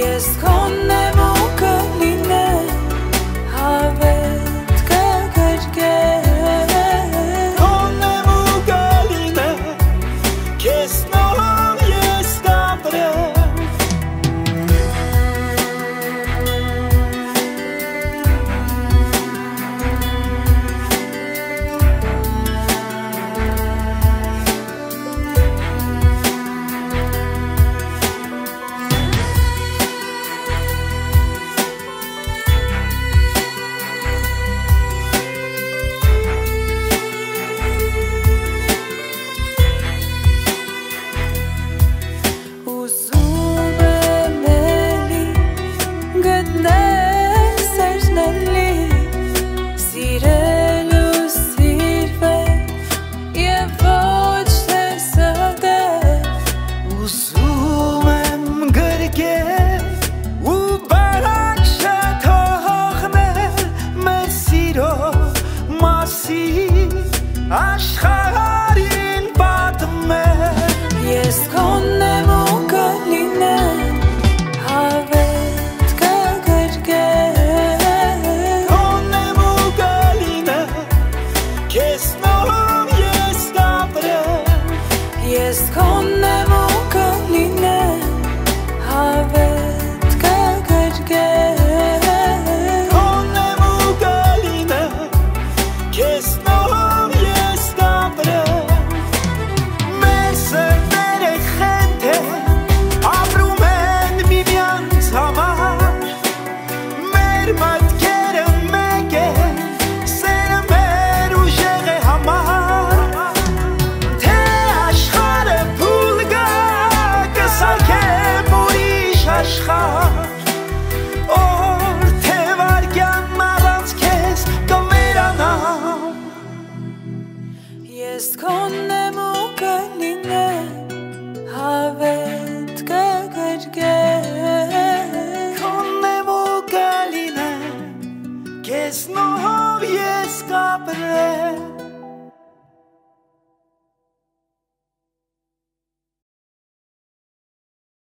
Ես քոնեմ ու կլինեմ հավետ կգրկեմ Քոնեմ ու կլինեմ քեզ նոր ես կապրեմ Աշխարհին պատմեմ Ես քոնեմ ու կլինեմ հավետ կգրկեմ Քոնեմ ու կլինեմ քեզ նոր ես կապրեմ Ես քոնեմ ու կլինեմ հավետ կգրկեմ Քոնեմ ու կլինեմ քեզ նոր Օր թե վարգյան առանց քեզ կմերանամ Ես քոնեմ